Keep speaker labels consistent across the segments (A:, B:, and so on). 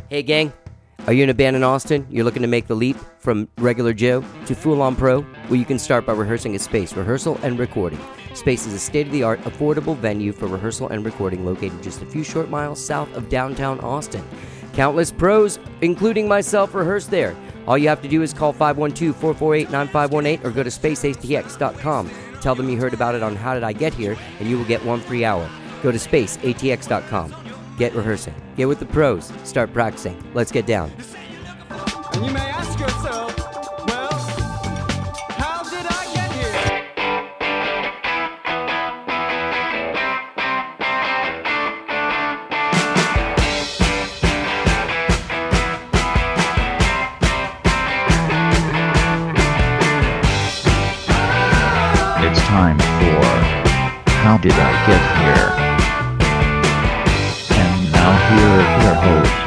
A: Hey gang, are you in a band in Austin? You're looking to make the leap from regular Joe to full-on pro? Well, you can start by rehearsing at Space, Rehearsal and Recording. Space is a state-of-the-art, affordable venue for rehearsal and recording located just a few short miles south of downtown Austin. Countless pros, including myself, rehearse there. All you have to do is call 512-448-9518 or go to spaceatx.com. Tell them you heard about it on How Did I Get Here, and you will get 1 free hour. Go to spaceatx.com. Get rehearsing. Get with the pros. Start practicing. Let's get down.
B: And you may ask yourself, well, how did I get here?
C: It's time for How Did I Get Here? And now here is your host,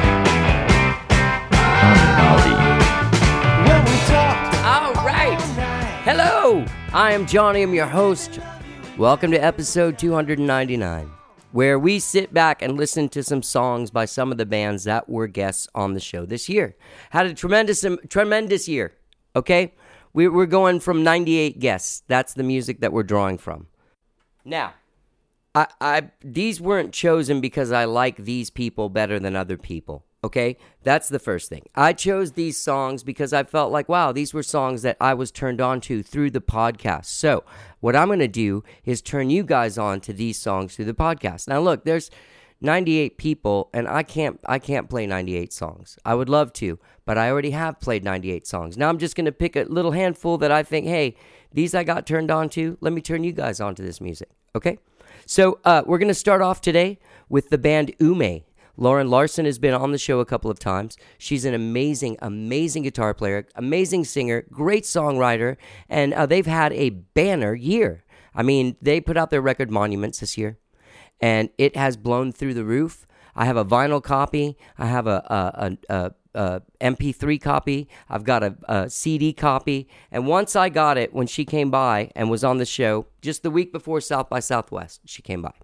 C: Johnny Maldi.
B: When we talked.
A: All right. Hello. I am Johnny. I'm your host. Welcome to episode 299, where we sit back and listen to some songs by some of the bands that were guests on the show this year. Had a tremendous year, okay? We're going from 98 guests. That's the music that we're drawing from. Now, these weren't chosen because I like these people better than other people, okay? That's the first thing. I chose these songs because I felt like, wow, these were songs that I was turned on to through the podcast. So what I'm going to do is turn you guys on to these songs through the podcast. Now, look, there's 98 people, and I can't play 98 songs. I would love to, but I already have played 98 songs. Now I'm just going to pick a little handful that I think, hey, these I got turned on to. Let me turn you guys on to this music, okay? So we're going to start off today with the band Ume. Lauren Larson has been on the show a couple of times. She's an amazing guitar player, amazing singer, great songwriter, and they've had a banner year. I mean, they put out their record Monuments this year, and it has blown through the roof. I have a vinyl copy. I have a MP3 copy. I've got a CD copy. And once I got it, when she came by and was on the show, just the week before South by Southwest, she came by.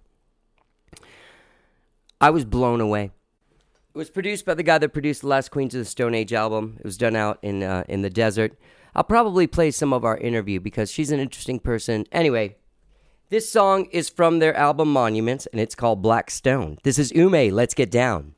A: I was blown away. It was produced by the guy that produced the last Queens of the Stone Age album. It was done out in the desert. I'll probably play some of our interview because she's an interesting person. Anyway, this song is from their album Monuments, and it's called Black Stone. This is Ume. Let's get down.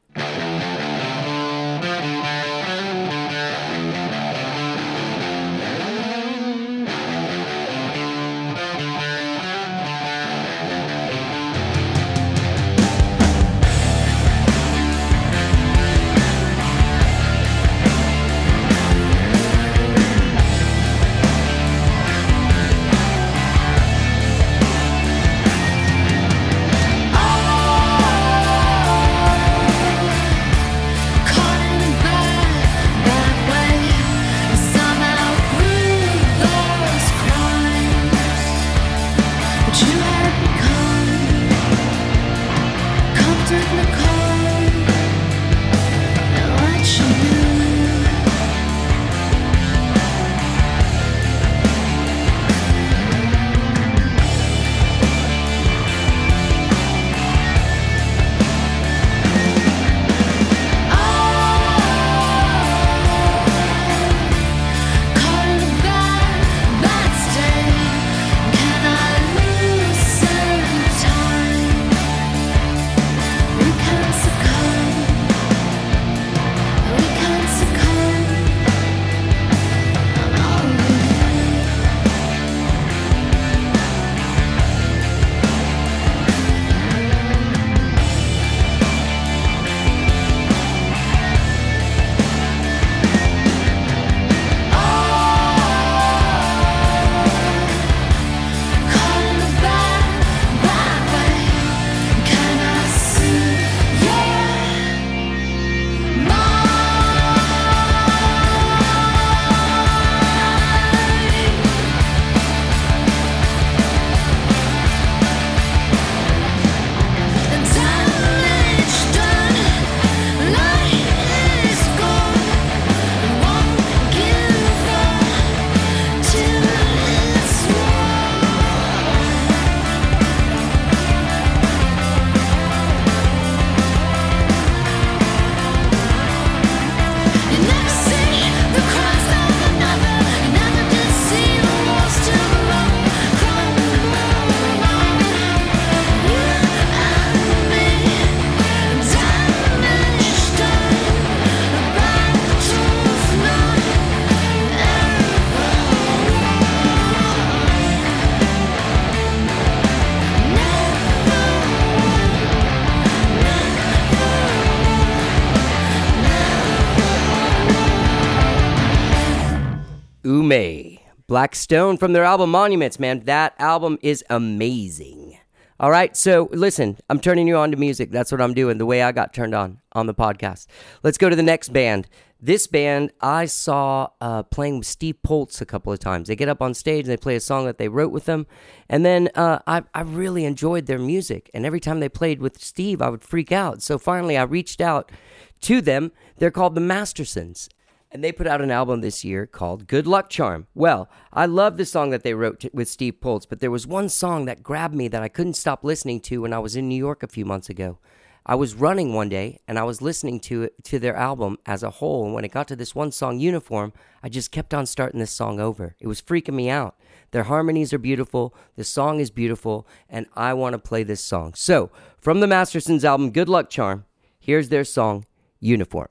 A: Ume. Black Stone from their album Monuments, man. That album is amazing. All right, so listen, I'm turning you on to music. That's what I'm doing, the way I got turned on the podcast. Let's go to the next band. This band I saw playing with Steve Poltz a couple of times. They get up on stage and they play a song that they wrote with them. And then I really enjoyed their music. And every time they played with Steve, I would freak out. So finally, I reached out to them. They're called the Mastersons. And they put out an album this year called Good Luck Charm. Well, I love the song that they wrote with Steve Poltz, but there was one song that grabbed me that I couldn't stop listening to when I was in New York a few months ago. I was running one day, and I was listening to their album as a whole, and when it got to this one song, Uniform, I just kept on starting this song over. It was freaking me out. Their harmonies are beautiful, the song is beautiful, and I want to play this song. So, from the Mastersons album, Good Luck Charm, here's their song, Uniform.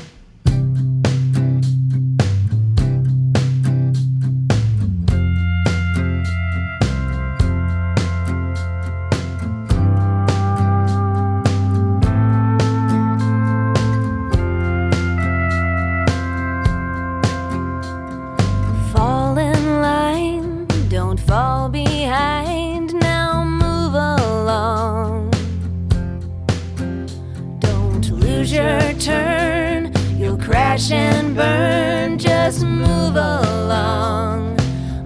D: Fall behind, now move along. Don't lose your turn, you'll crash and burn. Just move along,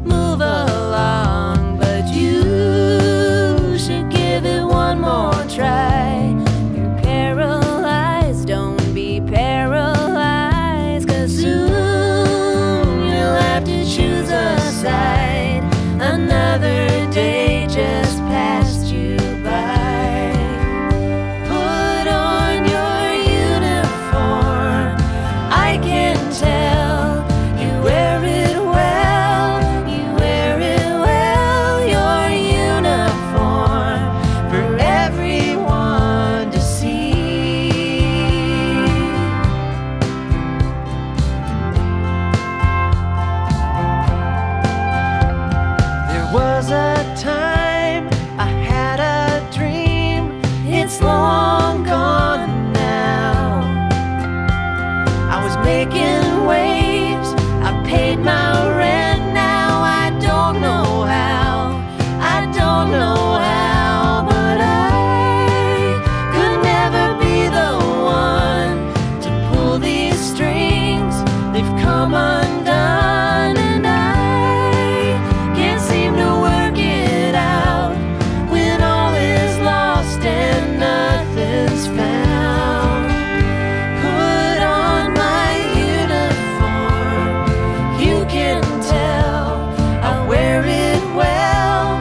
D: but you should give it one more try. You're paralyzed, don't be paralyzed, 'cause soon you'll have to choose a side. Another day just passed you by. Put on your uniform, I can tell. You wear it well, your uniform for everyone to see.
B: Was a time I had a dream.
D: It's long gone now. I was making waves, I paid my rent. Now I don't know how, but I could never be the one to pull these strings. They've come undone, and I can't seem to work it out when all is lost and nothing's found. Put on my uniform, you can tell. I wear it well,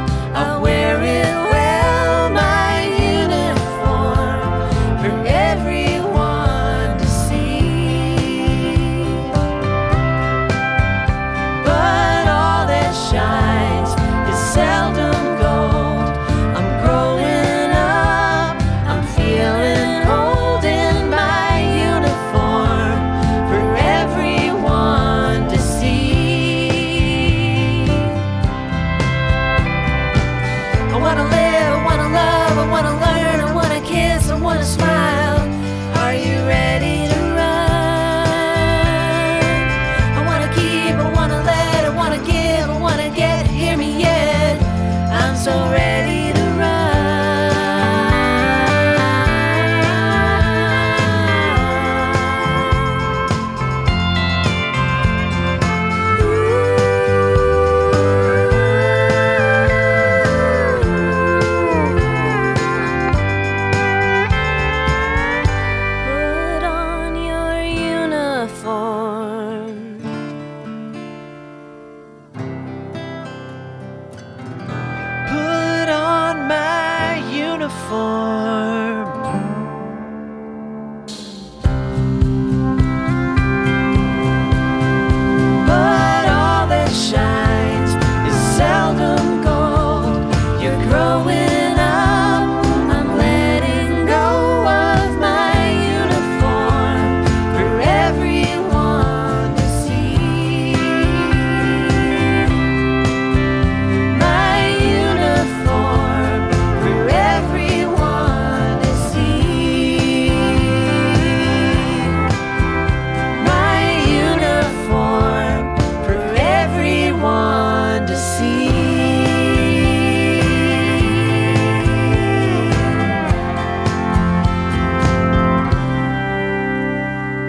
D: my uniform for everyone to see. But all that shines is seldom gold. I'm growing up, I'm feeling old in my uniform for everyone to see. I wanna live, I wanna love, I wanna learn, I wanna kiss, I wanna smile.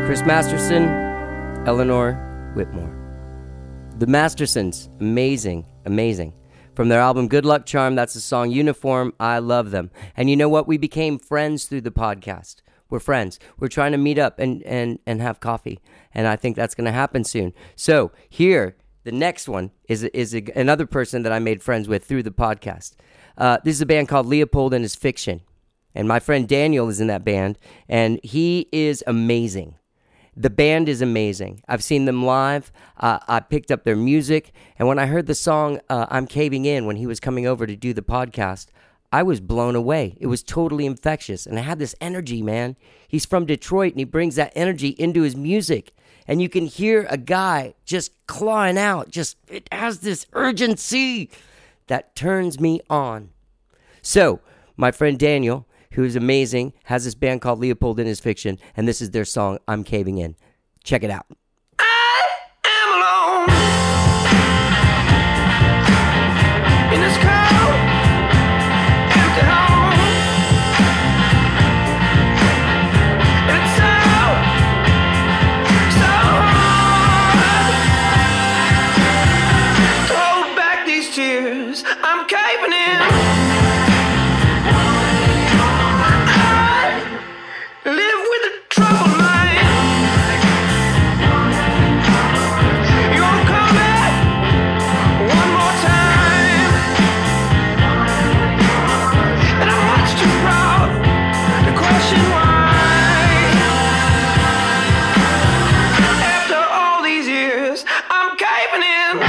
A: Chris Masterson, Eleanor Whitmore. The Mastersons, amazing, amazing. From their album Good Luck Charm, that's the song Uniform. I love them. And you know what? We became friends through the podcast. We're friends. We're trying to meet up and have coffee. And I think that's going to happen soon. So here, the next one is another person that I made friends with through the podcast. This is a band called Leopold and His Fiction. And my friend Daniel is in that band, and he is amazing. The band is amazing. I've seen them live. I picked up their music, and when I heard the song I'm Caving In when he was coming over to do the podcast, I was blown away. It was totally infectious, and I had this energy, man. He's from Detroit, and he brings that energy into his music, and you can hear a guy just clawing out. It has this urgency that turns me on. So, my friend Daniel, who is amazing, has this band called Leopold and His Fiction, and this is their song, I'm Caving In. Check it out.
E: I am alone in this cold, empty home. And it's so hard to hold back these tears. I'm caving in. Live with a troubled mind. You won't come back one more time. And I'm much too proud to question why. After all these years, I'm caving in.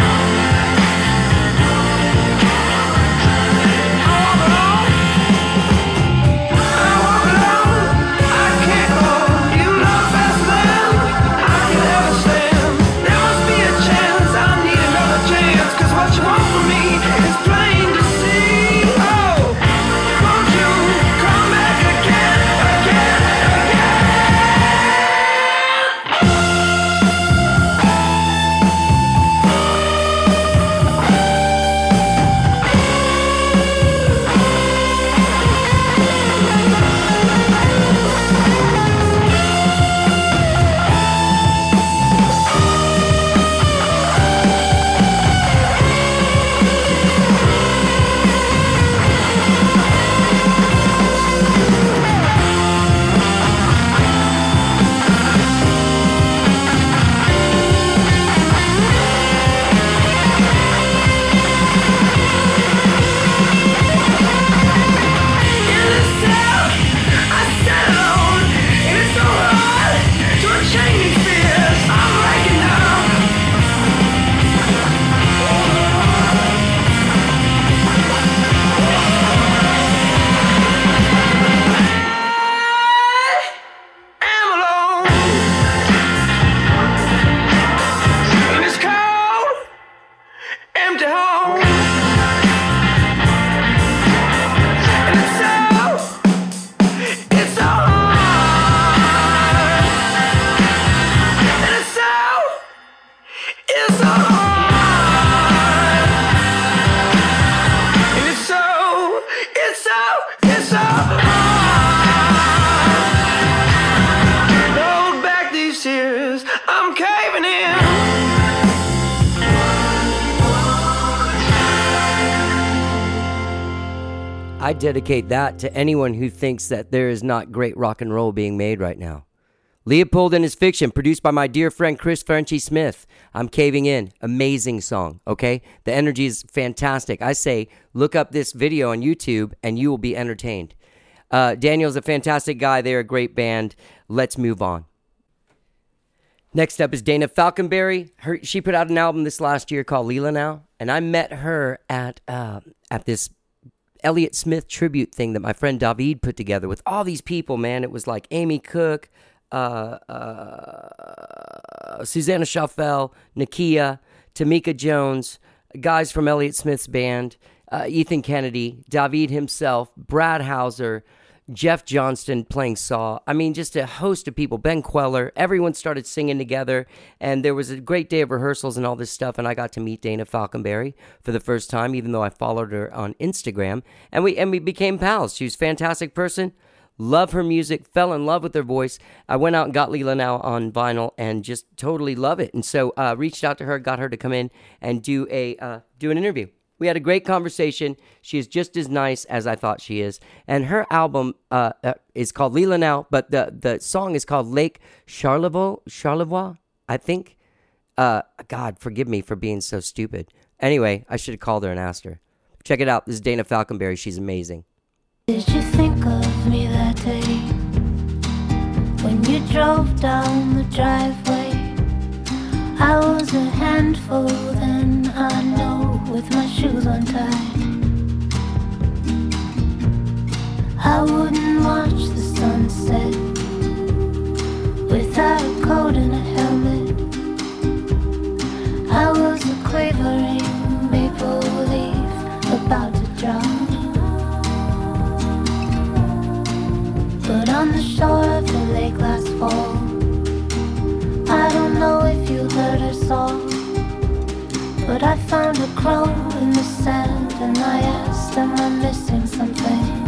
A: I dedicate that to anyone who thinks that there is not great rock and roll being made right now. Leopold and His Fiction, produced by my dear friend Chris Frenchy Smith. I'm Caving In. Amazing song, okay? The energy is fantastic. I say, look up this video on YouTube and you will be entertained. Daniel's a fantastic guy. They're a great band. Let's move on. Next up is Dana Falconberry. She put out an album this last year called Leela Now, and I met her at this Elliott Smith tribute thing that my friend David put together with all these people, man. It was like Amy Cook, Susanna Schaffel, Nakia, Tamika Jones, guys from Elliott Smith's band, Ethan Kennedy, David himself, Brad Hauser, Jeff Johnston playing Saw. I mean, just a host of people. Ben Queller. Everyone started singing together, and there was a great day of rehearsals and all this stuff, and I got to meet Dana Falconberry for the first time, even though I followed her on Instagram, and we became pals. She was a fantastic person. Love her music, fell in love with her voice. I went out and got Leela Now on vinyl and just totally love it. And so reached out to her, got her to come in and do an interview. We had a great conversation. She is just as nice as I thought she is. And her album is called Leela Now, but the song is called Lake Charlevoix, I think. God, forgive me for being so stupid. Anyway, I should have called her and asked her. Check it out. This is Dana Falconberry. She's amazing.
D: Did you think of me that day when you drove down the driveway? I was a handful then, I know, with my shoes untied. I wouldn't watch the sunset without a coat and a helmet. I was a quavering maple leaf about to drop. But on the shore of the lake last fall, I don't know if you heard or saw, but I found a crow in the sand and I asked, am I missing something?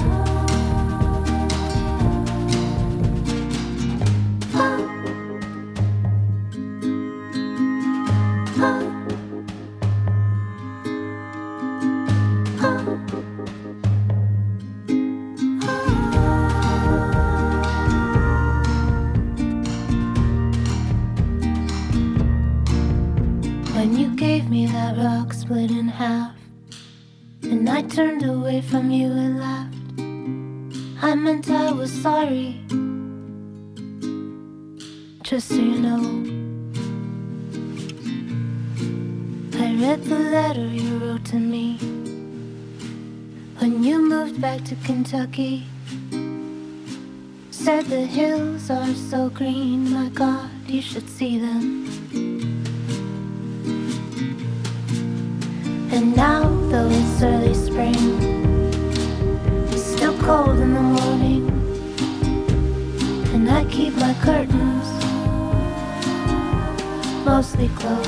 D: When you gave me that rock split in half, and I turned away from you and laughed, I meant I was sorry, just so you know. I read the letter you wrote to me when you moved back to Kentucky. Said the hills are so green, my God, you should see them. And now, though it's early spring, it's still cold in the morning, and I keep my curtains mostly closed.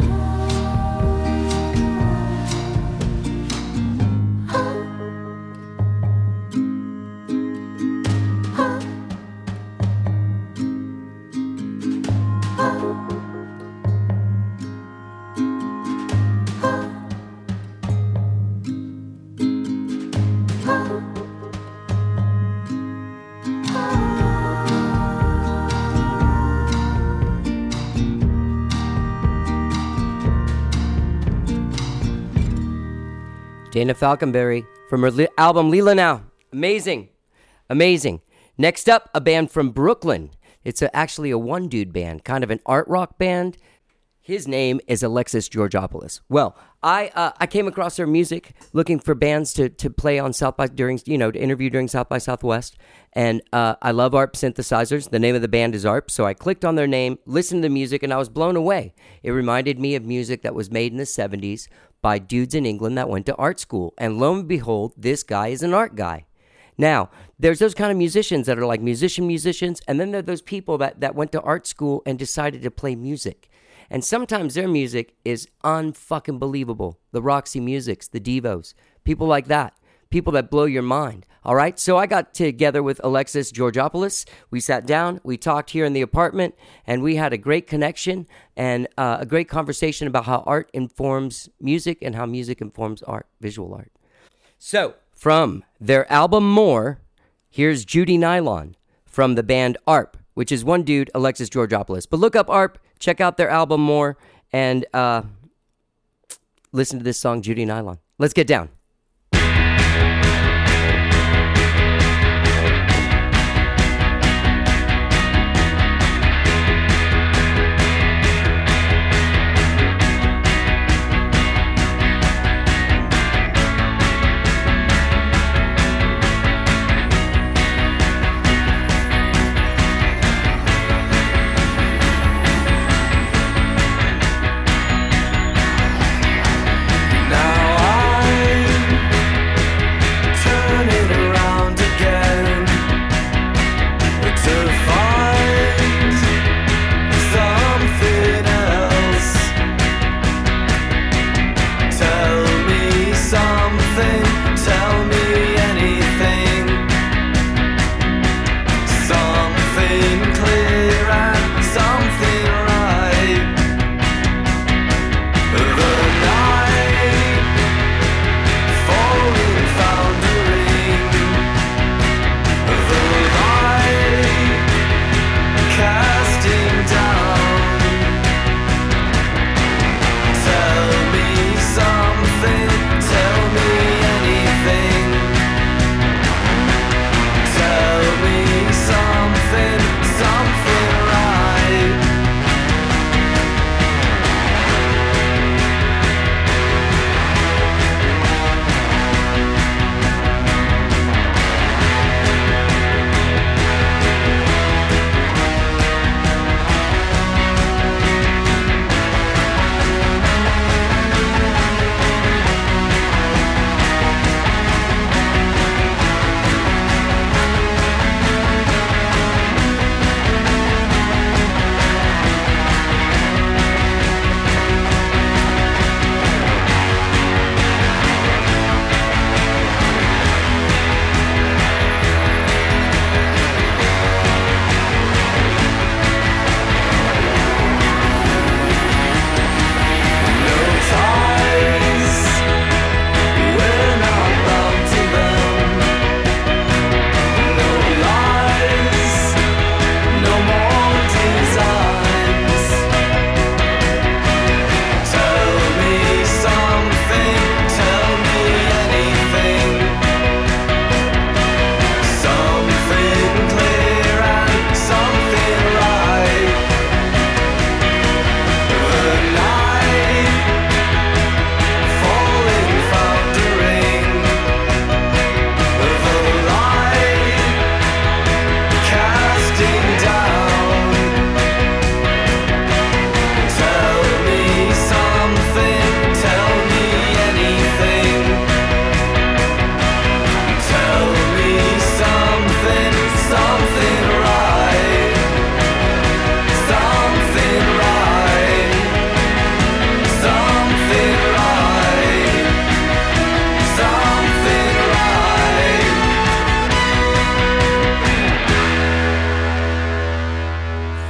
A: Dana Falconberry from her album Leela Now. Amazing. Amazing. Next up, a band from Brooklyn. It's actually a one-dude band, kind of an art rock band. His name is Alexis Georgopoulos. Well, I came across their music looking for bands to play on South by to interview during South by Southwest. And I love ARP synthesizers. The name of the band is ARP. So I clicked on their name, listened to the music, and I was blown away. It reminded me of music that was made in the 70s by dudes in England that went to art school. And lo and behold, this guy is an art guy. Now, there's those kind of musicians that are like musicians, and then there are those people that went to art school and decided to play music. And sometimes their music is unfucking believable. The Roxy Musics, the Devos, people like that. People that blow your mind. All right, so I got together with Alexis Georgopoulos. We sat down, we talked here in the apartment, and we had a great connection and a great conversation about how art informs music and how music informs art, visual art. So, from their album More, here's Judy Nylon from the band ARP, which is one dude, Alexis Georgopoulos. But look up ARP, check out their album More, and listen to this song, Judy Nylon. Let's get down.
E: Now I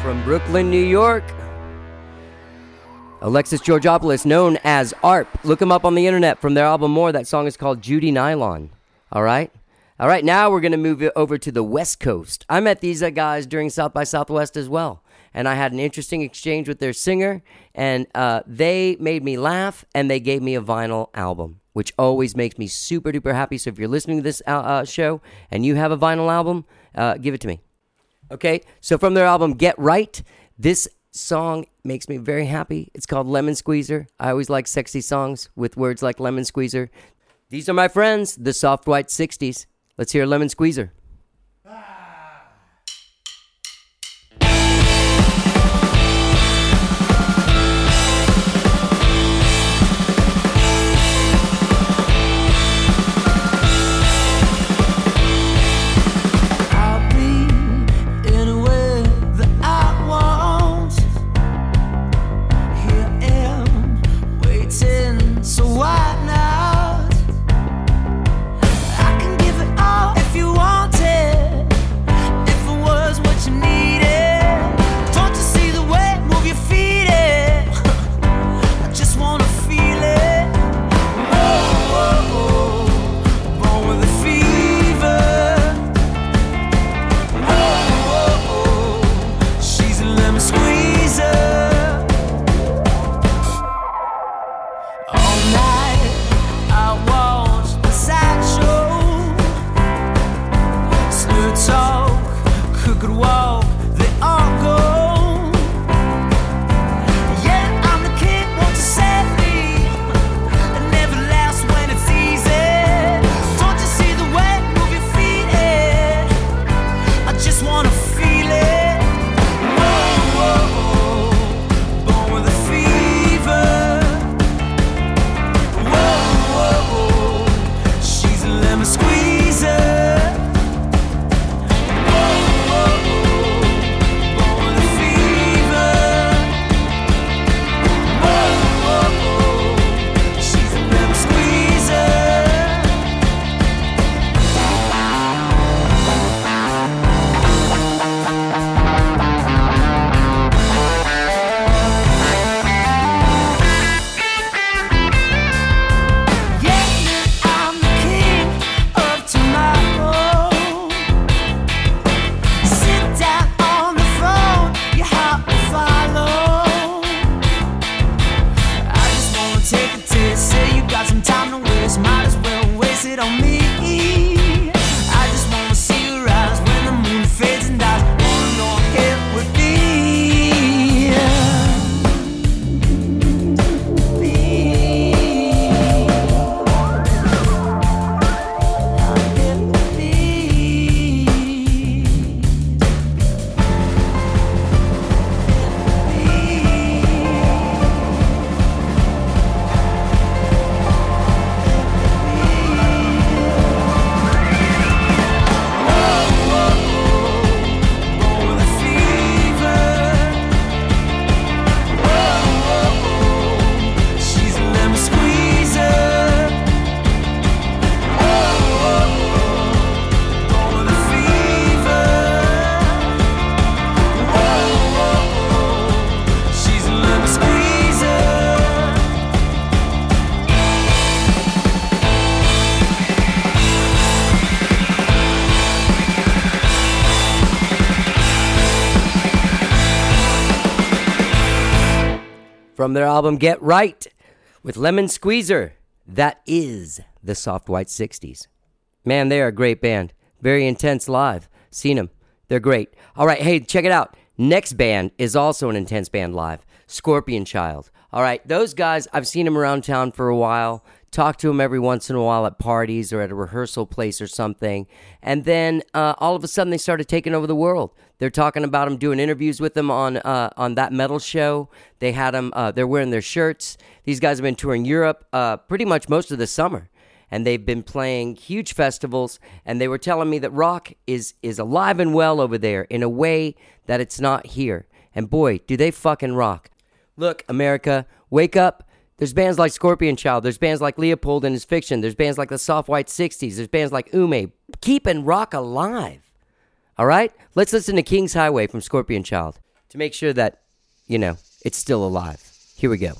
A: From Brooklyn, New York, Alexis Georgopoulos, known as ARP. Look him up on the internet from their album More. That song is called Judy Nylon. All right? All right, now we're going to move it over to the West Coast. I met these guys during South by Southwest as well, and I had an interesting exchange with their singer, and they made me laugh, and they gave me a vinyl album, which always makes me super duper happy. So if you're listening to this show and you have a vinyl album, give it to me. Okay, so from their album Get Right, this song makes me very happy. It's called Lemon Squeezer. I always like sexy songs with words like lemon squeezer. These are my friends, the Soft White 60s. Let's hear Lemon Squeezer. From their album Get Right with Lemon Squeezer. That is the Soft White 60s. Man, they are a great band. Very intense live. Seen them. They're great. All right, hey, check it out. Next band is also an intense band live. Scorpion Child. All right, those guys, I've seen them around town for a while. Talk to them every once in a while at parties or at a rehearsal place or something. And then all of a sudden they started taking over the world. They're talking about them, doing interviews with them on That Metal Show. They had them, they're wearing their shirts. These guys have been touring Europe pretty much most of the summer. And they've been playing huge festivals. And they were telling me that rock is alive and well over there in a way that it's not here. And boy, do they fucking rock. Look, America, wake up. There's bands like Scorpion Child. There's bands like Leopold and His Fiction. There's bands like the Soft White 60s. There's bands like Ume. Keeping rock alive. All right? Let's listen to King's Highway from Scorpion Child. to make sure that, it's still alive. Here we go.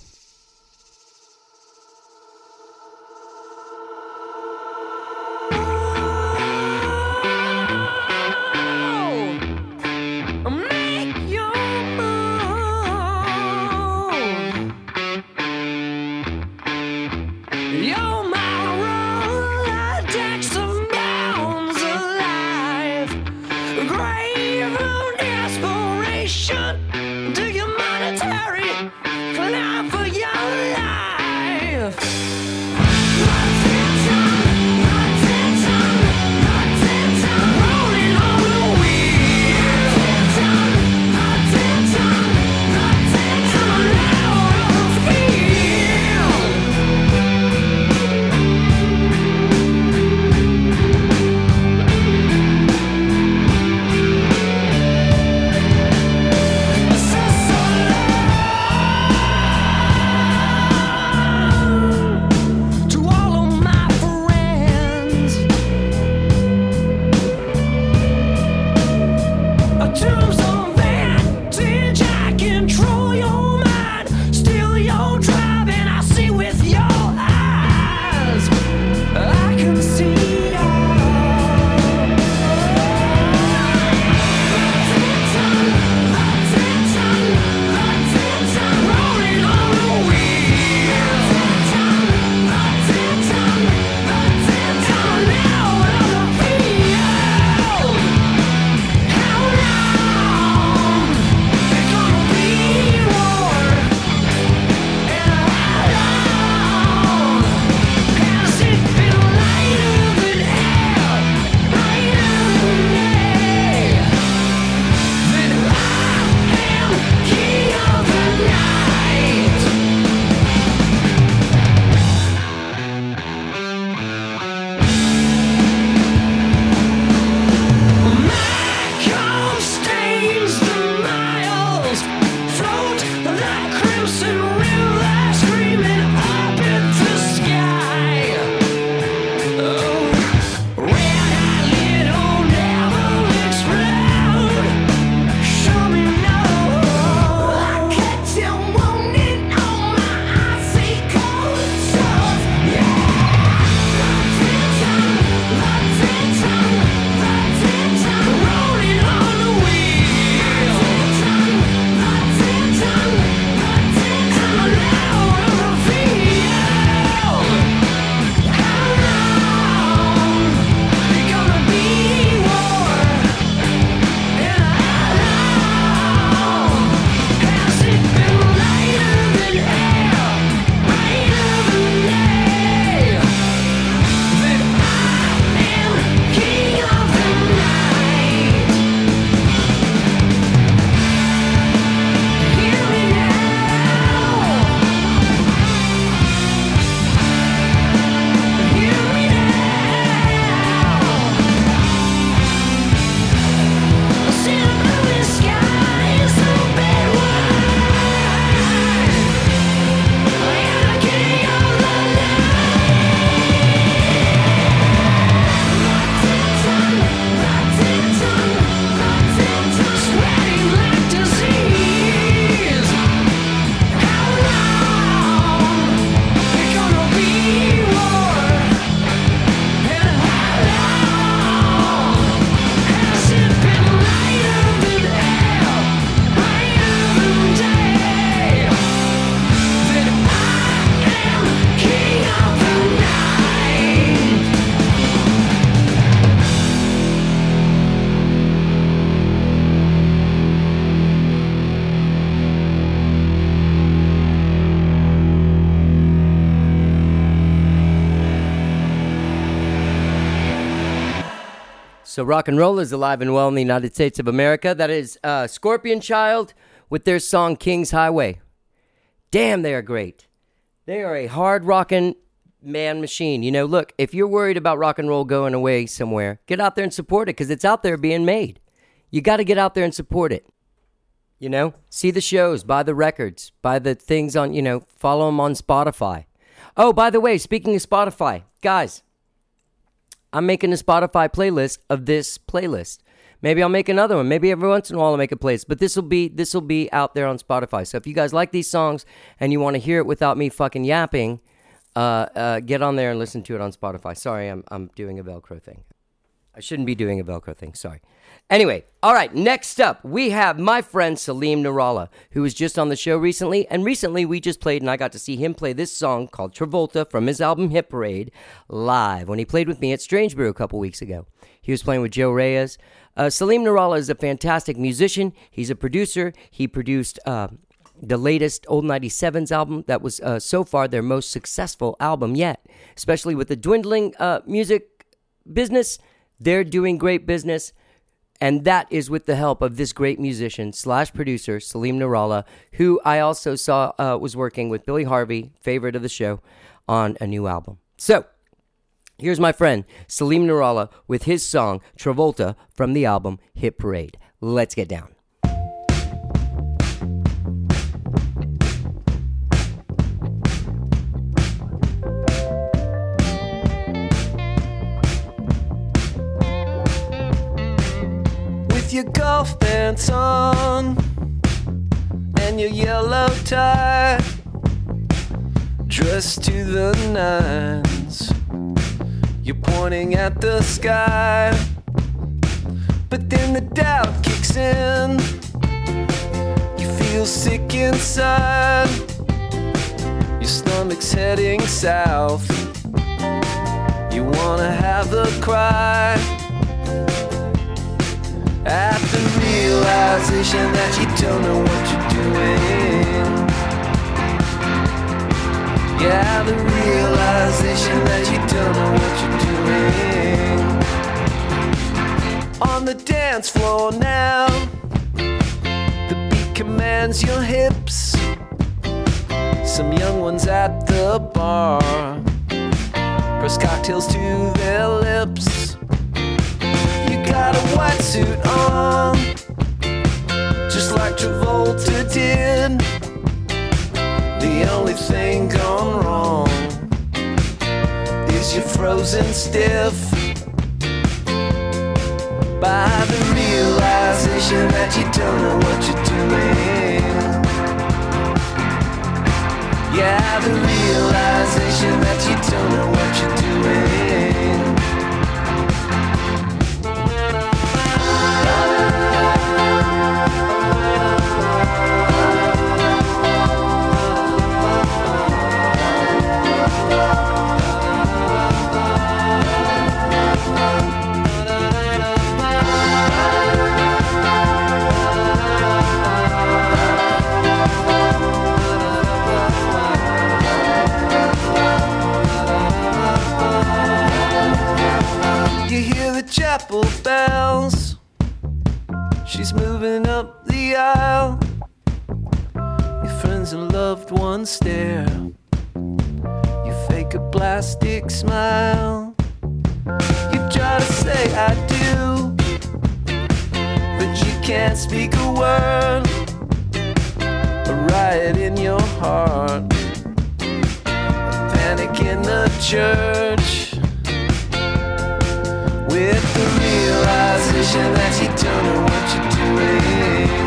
A: So rock and roll is alive and well in the United States of America. That is Scorpion Child with their song King's Highway. Damn, they are great. They are a hard rockin' man machine. You know, look, if you're worried about rock and roll going away somewhere, get out there and support it because it's out there being made. You got to get out there and support it. You know, see the shows, buy the records, buy the things on, you know, follow them on Spotify. Oh, by the way, speaking of Spotify, guys, I'm making a Spotify playlist of this playlist. Maybe I'll make another one. Maybe every once in a while I'll make a playlist. But this will be out there on Spotify. So if you guys like these songs and you want to hear it without me fucking yapping, get on there and listen to it on Spotify. Sorry, I'm doing a Velcro thing. I shouldn't be doing a Velcro thing. Sorry. Anyway, all right, next up, we have my friend Salim Nirala, who was just on the show recently. And recently we just played, and I got to see him play this song called Travolta from his album Hit Parade live when he played with me at Strange Brew a couple weeks ago. He was playing with Joe Reyes. Salim Nirala is a fantastic musician. He's a producer. He produced the latest Old 97's album that was so far their most successful album yet, especially with the dwindling music business. They're doing great business. And that is with the help of this great musician / producer, Salim Nirala, who I also saw was working with Billy Harvey, favorite of the show, on a new album. So, here's my friend, Salim Nirala, with his song, Travolta, from the album Hit Parade. Let's get down.
F: Your golf pants on and your yellow tie, dressed to the nines, you're pointing at the sky. But then the doubt kicks in, you feel sick inside, your stomach's heading south, you wanna have a cry at the realization that you don't know what you're doing. Yeah, the realization that you don't know what you're doing. On the dance floor now, the beat commands your hips. Some young ones at the bar press cocktails to their lips. Got a white suit on, just like Travolta did. The only thing gone wrong is you're frozen stiff by the realization that you don't know what you're doing. Yeah, the realization that you don't know what you're doing. Chapel bells, she's moving up the aisle. Your friends and loved ones stare, you fake a plastic smile. You try to say I do, but you can't speak a word. A riot in your heart, a panic in the church. With the realization that you don't know what you're doing.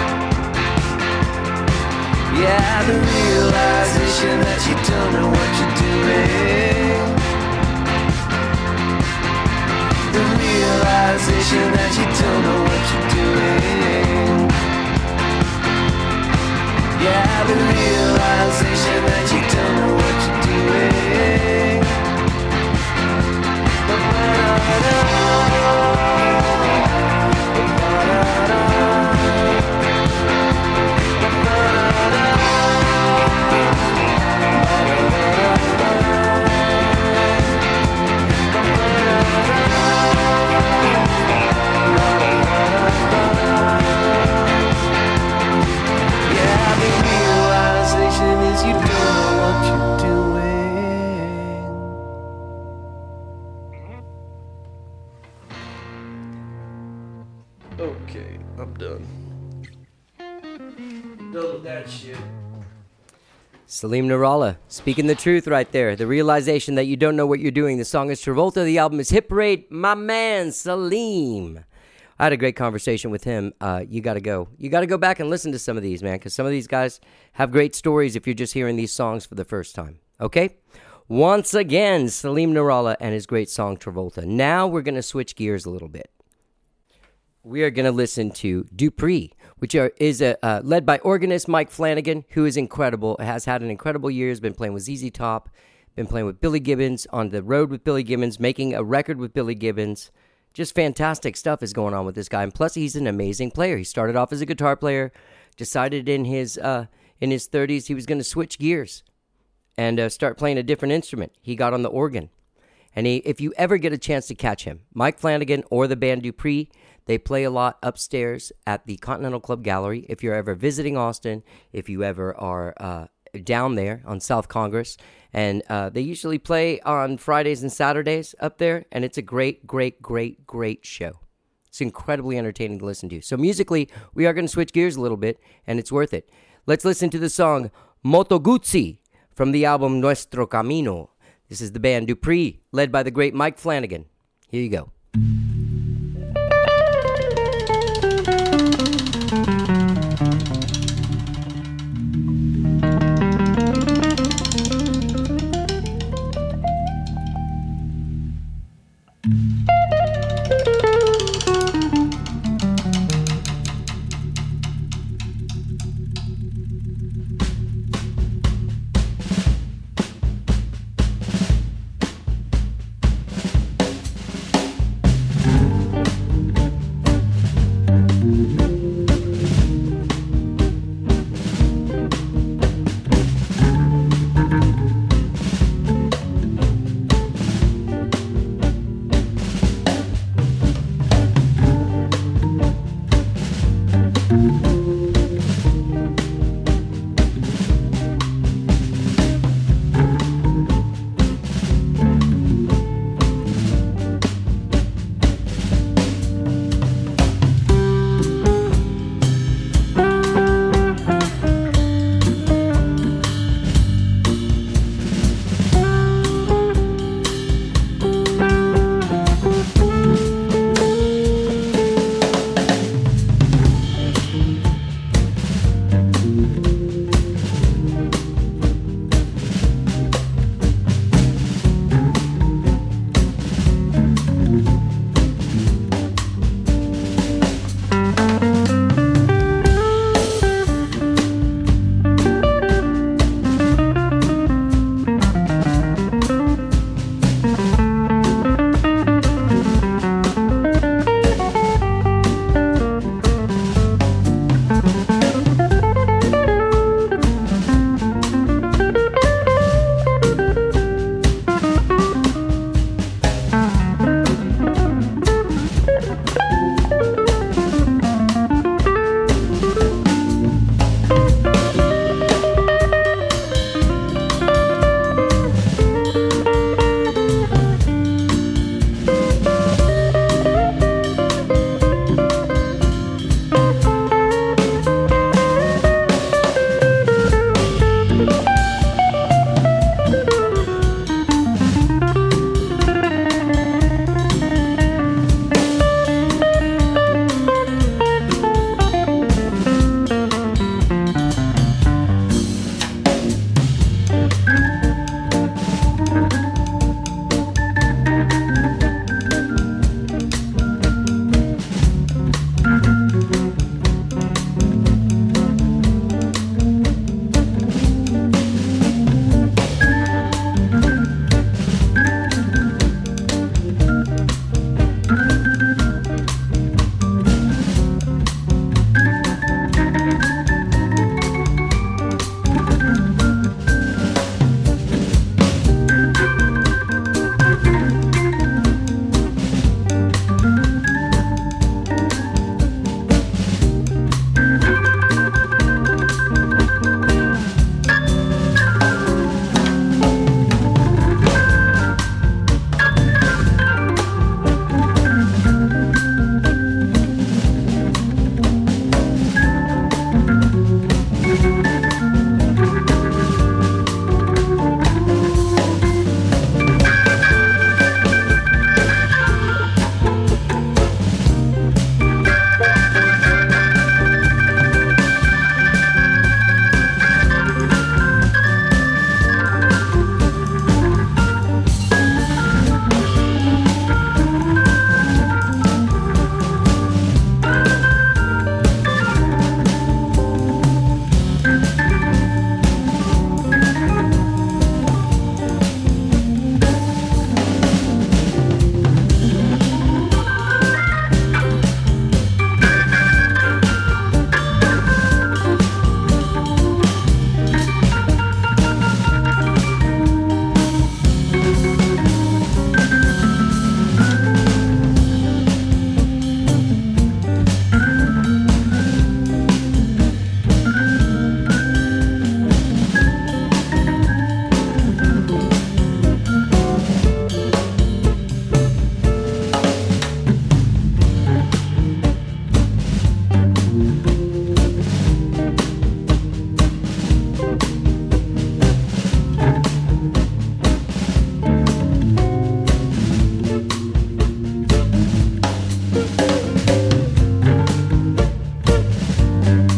F: Yeah, the realization that you don't know what you're doing. The realization that you don't know what you're doing. Yeah, the realization that you don't know what you're doing. Yeah, the realization is you don't know what you're doing. Okay, I'm done. Done with that shit.
A: Salim Nirala, speaking the truth right there. The realization that you don't know what you're doing. The song is Travolta. The album is Hit Parade. My man, Salim. I had a great conversation with him. You got to go. You got to go back and listen to some of these, man, because some of these guys have great stories if you're just hearing these songs for the first time. Okay? Once again, Salim Nurallah and his great song, Travolta. Now we're going to switch gears a little bit. We are going to listen to Dupree, which is led by organist Mike Flanagan, who is incredible, has had an incredible year, has been playing with ZZ Top, been playing with Billy Gibbons, on the road with Billy Gibbons, making a record with Billy Gibbons. Just fantastic stuff is going on with this guy. And plus, he's an amazing player. He started off as a guitar player, decided in his 30s he was going to switch gears and start playing a different instrument. He got on the organ. And if you ever get a chance to catch him, Mike Flanagan or the band Dupree, they play a lot upstairs at the Continental Club Gallery. If you're ever visiting Austin, if you ever are down there on South Congress, and they usually play on Fridays and Saturdays up there, and it's a great, great, great, great show. It's incredibly entertaining to listen to. So musically, we are going to switch gears a little bit, and it's worth it. Let's listen to the song Moto Guzzi from the album Nuestro Camino. This is the band Dupree, led by the great Mike Flanagan. Here you go.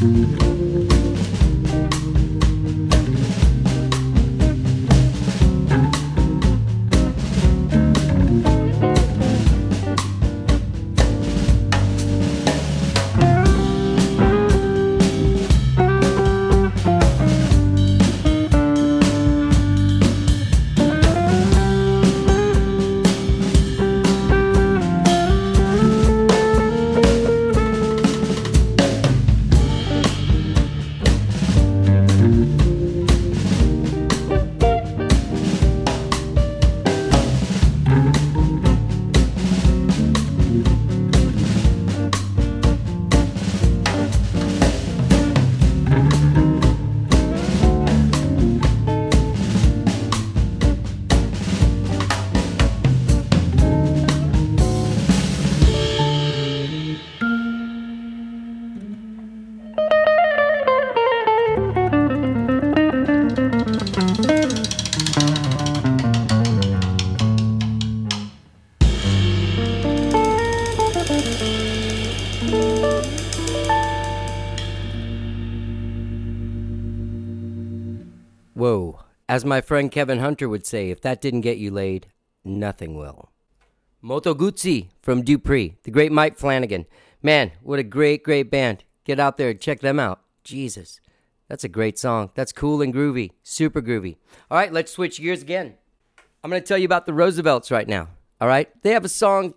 A: Whoa. As my friend Kevin Hunter would say, if that didn't get you laid, nothing will. Moto Guzzi from Dupree, the great Mike Flanagan. Man, what a great, great band. Get out there and check them out. Jesus, that's a great song. That's cool and groovy, super groovy. All right, let's switch gears again. I'm going to tell you about the Roosevelts right now. All right, they have a song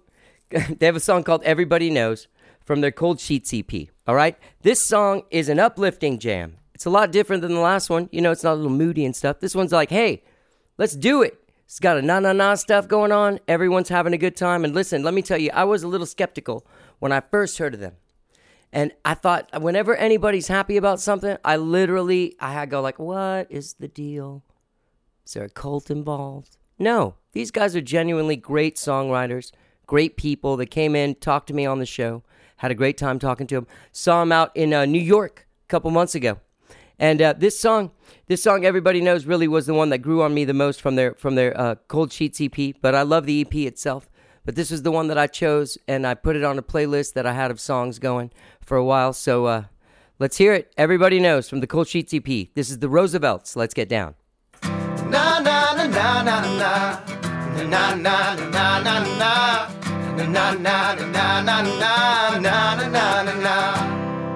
A: called Everybody Knows from their Cold Sheets EP. All right, this song is an uplifting jam. It's a lot different than the last one. You know, it's not a little moody and stuff. This one's like, hey, let's do it. It's got a na-na-na stuff going on. Everyone's having a good time. And listen, let me tell you, I was a little skeptical when I first heard of them. And I thought whenever anybody's happy about something, I had to go like, what is the deal? Is there a cult involved? No, these guys are genuinely great songwriters, great people that came in, talked to me on the show, had a great time talking to them. Saw them out in New York a couple months ago. And this song, Everybody Knows, really was the one that grew on me the most from their Cold Sheets EP. But I love the EP itself. But this was the one that I chose, and I put it on a playlist that I had of songs going for a while. So let's hear it. Everybody Knows from the Cold Sheets EP. This is the Roosevelts. Let's get down.
F: Na na na na na na na na na na na na na na na na na na.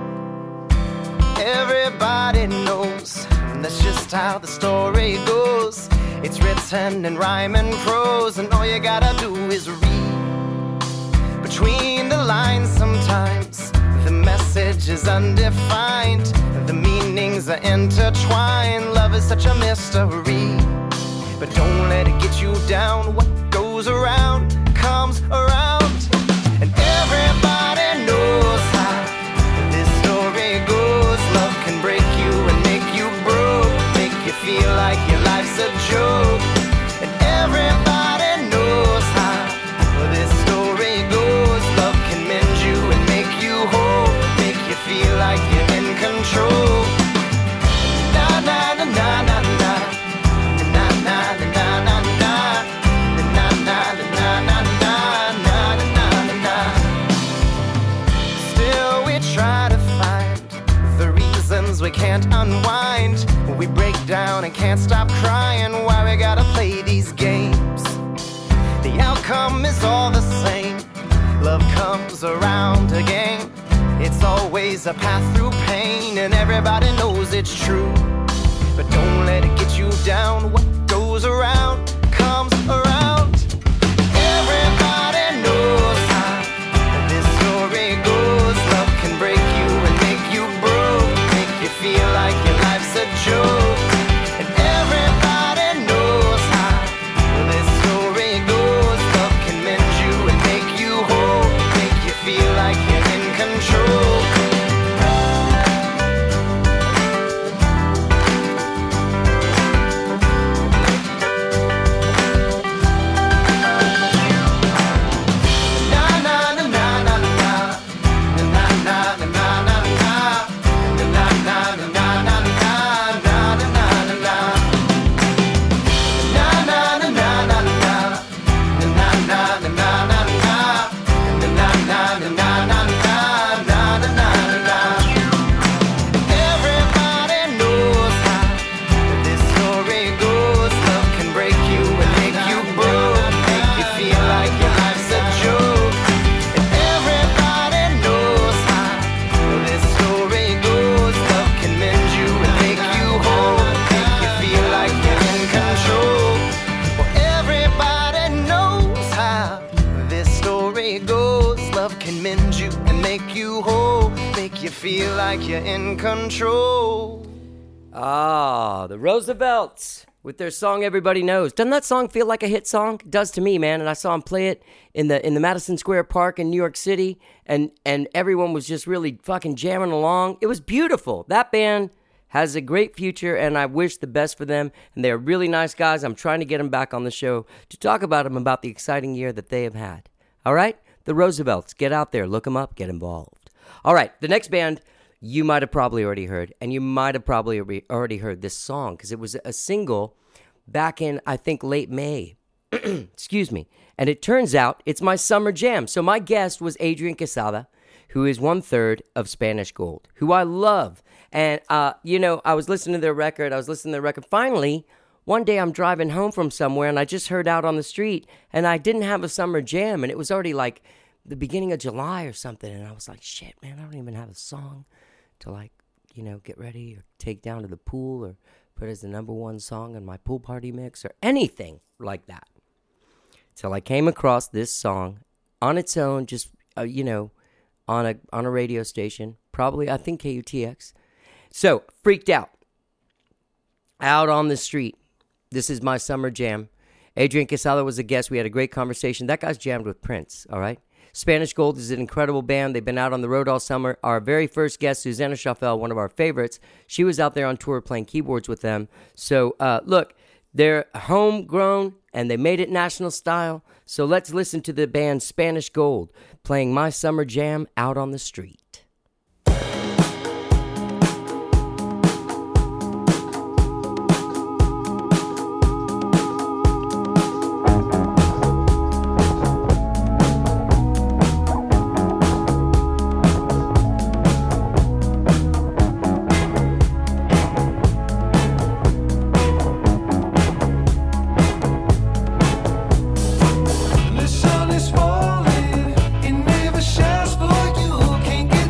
F: Everybody knows that's just how the story goes. It's written in rhyme and prose, and all you gotta do is read between the lines. Sometimes the message is undefined, the meanings are intertwined. Love is such a mystery, but don't let it get you down. What goes around comes around, and everybody knows how this story goes. Love can break you and make you broke, make you feel like your life's a joke. And everybody knows how this story goes. Love can mend you and make you whole, make you feel like you're in control. Na na na na na na na na na na na na na na na na. Still we try to find the reasons we can't unwind. We break down and can't stop crying. Why we gotta play these games? The outcome is all the same. Love comes around again. It's always a path through pain, and everybody knows it's true. But don't let it get you down. What goes around comes around. Everybody knows how this story goes. Love can break you and make you broke, make you feel like your life's a joke. And everybody knows how this story goes. Love can mend you and make you whole, make you feel like you're in control. Na you're in control.
A: Ah, the Roosevelts with their song Everybody Knows. Doesn't that song feel like a hit song? It does to me, man. And I saw them play it in the Madison Square Park in New York City, and everyone was just really fucking jamming along. It was beautiful. That band has a great future, and I wish the best for them. And they're really nice guys. I'm trying to get them back on the show to talk about them, about the exciting year that they have had. All right? The Roosevelts. Get out there. Look them up. Get involved. All right. The next band you might have probably already heard, and you might have probably already heard this song because it was a single back in, I think, late May. Excuse me. And it turns out it's my summer jam. So my guest was Adrian Quesada, who is 1/3 of Spanish Gold, who I love. And, I was listening to their record. Finally, one day I'm driving home from somewhere, and I just heard out on the street, and I didn't have a summer jam, and it was already like the beginning of July or something. And I was like, shit, man, I don't even have a song to get ready or take down to the pool or put as the number one song on my pool party mix or anything like that. Till I came across this song on its own, just, on a radio station, probably, I think KUTX. So, freaked out on the street. This is my summer jam. Adrian Quesada was a guest. We had a great conversation. That guy's jammed with Prince, all right? Spanish Gold is an incredible band. They've been out on the road all summer. Our very first guest, Susanna Schaffel, one of our favorites, she was out there on tour playing keyboards with them. So, look, they're homegrown, and they made it national style. So let's listen to the band Spanish Gold playing My Summer Jam out on the street.
E: The sun is falling, it never shines for you.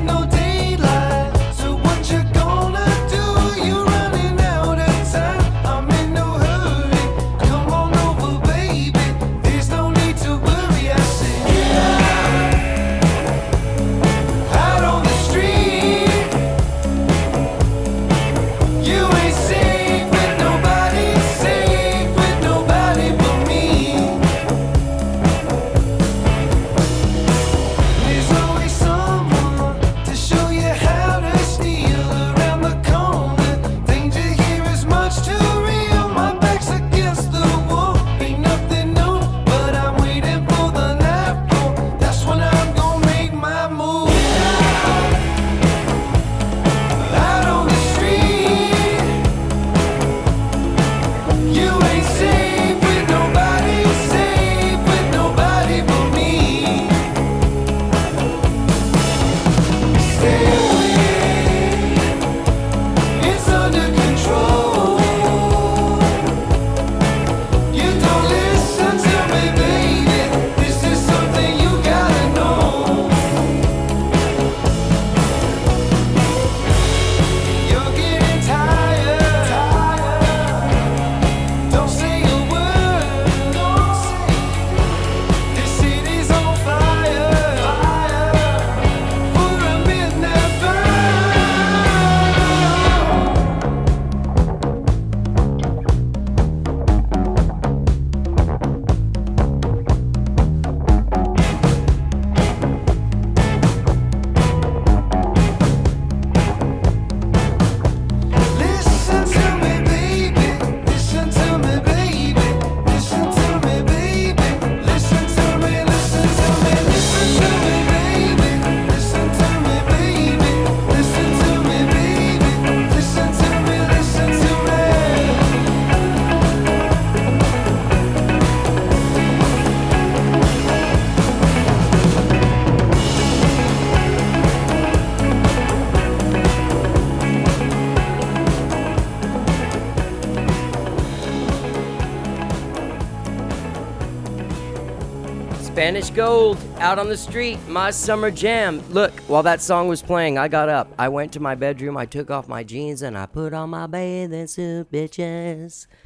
A: Spanish Gold, out on the street, my summer jam. Look, while that song was playing, I got up. I went to my bedroom, I took off my jeans, and I put on my bathing suit, bitches.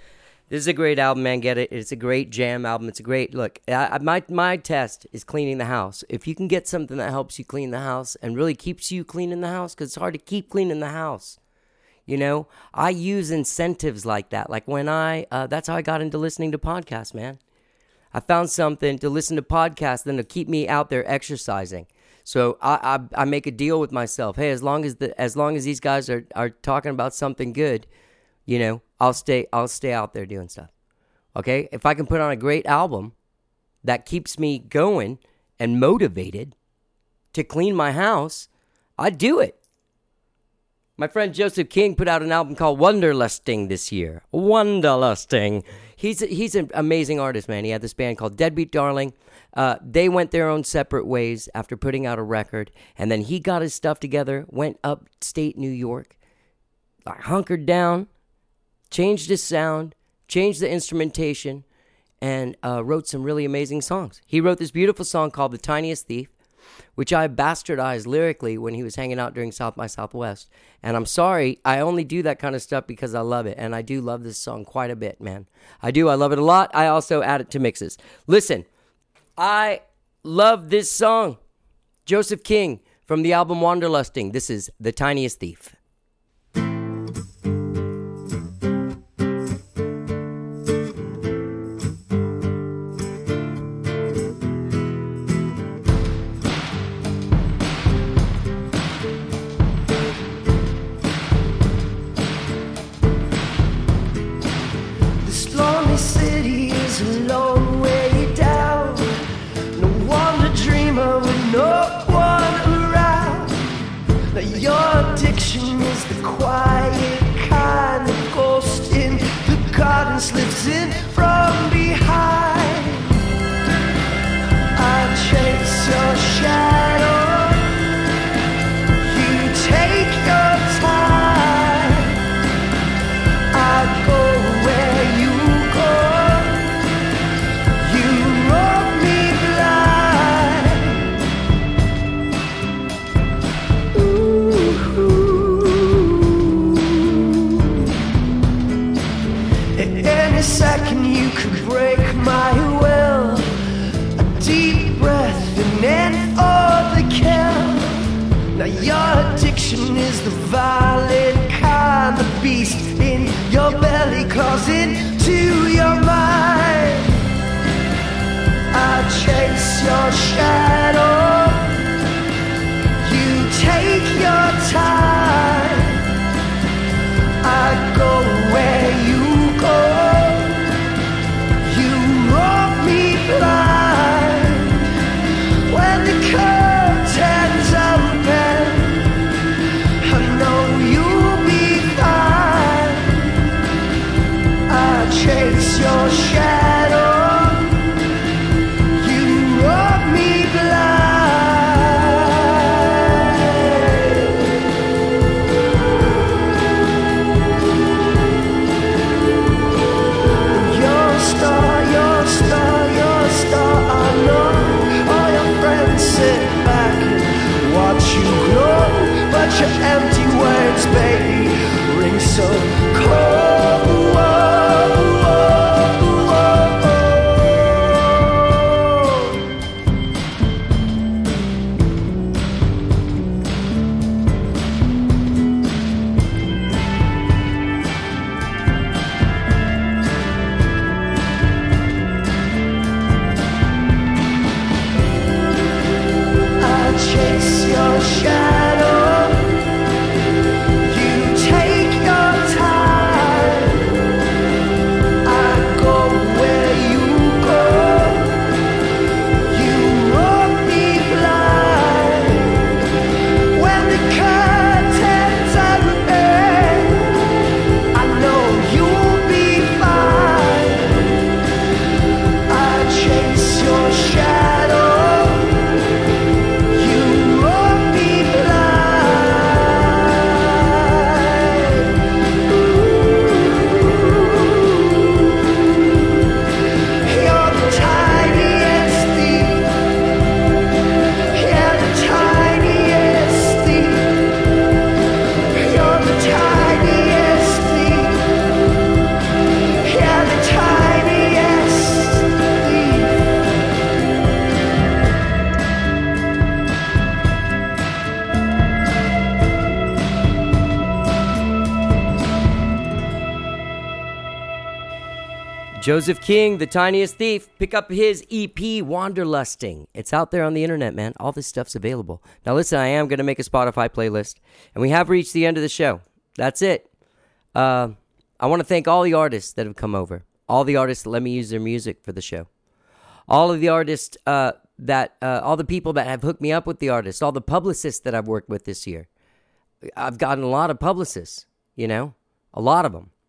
A: This is a great album, man. Get it? It's a great jam album. It's a great look. My test is cleaning the house. If you can get something that helps you clean the house and really keeps you clean in the house, because it's hard to keep cleaning the house. You know, I use incentives like that. Like when that's how I got into listening to podcasts, man. I found something to listen to podcasts then to keep me out there exercising. So I make a deal with myself. Hey, as long as these guys are talking about something good, you know, I'll stay out there doing stuff. Okay? If I can put on a great album that keeps me going and motivated to clean my house, I'd do it. My friend Joseph King put out an album called Wonderlusting this year. Wonderlusting. He's an amazing artist, man. He had this band called Deadbeat Darling. They went their own separate ways after putting out a record, and then he got his stuff together, went upstate New York, hunkered down, changed his sound, changed the instrumentation, and wrote some really amazing songs. He wrote this beautiful song called The Tiniest Thief, which I bastardized lyrically when he was hanging out during South by Southwest. And I'm sorry, I only do that kind of stuff because I love it. And I do love this song quite a bit, man. I do. I love it a lot. I also add it to mixes. Listen, I love this song. Joseph King from the album Wanderlusting. This is The Tiniest Thief.
E: Slips in from behind. I chase your shadow. You take your time. I go where you go. You rob me blind. Ooh. Any second you could break my will. A deep breath and end all the kill. Now your addiction is the violent kind. The beast in your belly claws into your mind. I chase your shadow. You take your time. I go where you go. You rob me blind. When the curtains open, I know you'll be fine. I chase your shadow. You rob me blind. Your empty words, baby, ring so cold. I chase your shadow. You take your time.
A: Joseph King, The Tiniest Thief. Pick up his EP, Wanderlusting. It's out there on the internet, man. All this stuff's available. Now listen, I am going to make a Spotify playlist, and we have reached the end of the show. That's it. I want to thank all the artists that have come over, all the artists that let me use their music for the show, all of the artists all the people that have hooked me up with the artists, all the publicists that I've worked with this year. I've gotten a lot of publicists, a lot of them.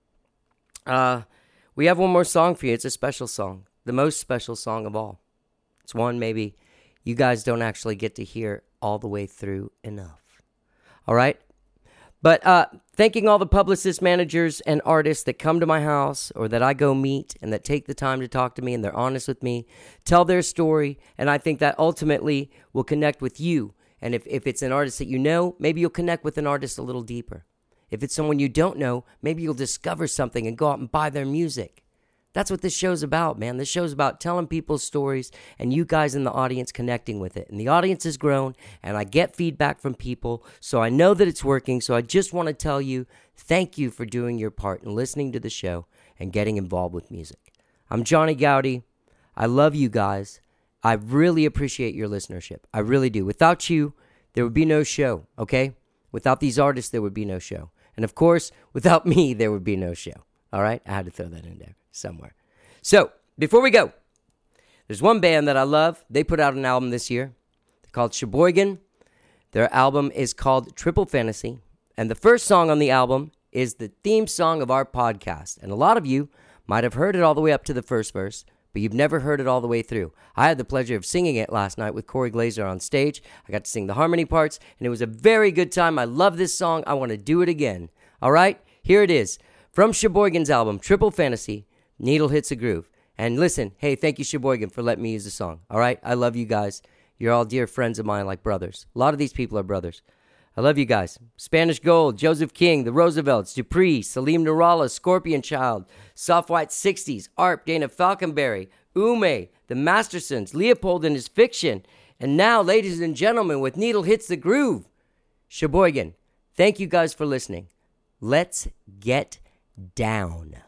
A: We have one more song for you. It's a special song, the most special song of all. It's one maybe you guys don't actually get to hear all the way through enough. All right? But thanking all the publicists, managers, and artists that come to my house or that I go meet and that take the time to talk to me and they're honest with me, tell their story, and I think that ultimately will connect with you. And if it's an artist that you know, maybe you'll connect with an artist a little deeper. If it's someone you don't know, maybe you'll discover something and go out and buy their music. That's what this show's about, man. This show's about telling people's stories and you guys in the audience connecting with it. And the audience has grown, and I get feedback from people, so I know that it's working. So I just want to tell you, thank you for doing your part and listening to the show and getting involved with music. I'm Johnny Gowdy. I love you guys. I really appreciate your listenership. I really do. Without you, there would be no show, okay? Without these artists, there would be no show. And of course, without me, there would be no show. All right? I had to throw that in there somewhere. So, before we go, there's one band that I love. They put out an album this year. They're called Sheboygan. Their album is called Triple Fantasy. And the first song on the album is the theme song of our podcast. And a lot of you might have heard it all the way up to the first verse, but you've never heard it all the way through. I had the pleasure of singing it last night with Corey Glazer on stage. I got to sing the harmony parts, and it was a very good time. I love this song. I want to do it again. All right? Here it is. From Sheboygan's album, Triple Fantasy, Needle Hits a Groove. And listen, hey, thank you, Sheboygan, for letting me use the song. All right? I love you guys. You're all dear friends of mine like brothers. A lot of these people are brothers. I love you guys. Spanish Gold, Joseph King, The Roosevelts, Dupree, Salim Nurala, Scorpion Child, Soft White 60s, ARP, Dana Falconberry, Ume, The Mastersons, Leopold and His Fiction, and now, ladies and gentlemen, with Needle Hits the Groove, Sheboygan. Thank you guys for listening. Let's get down.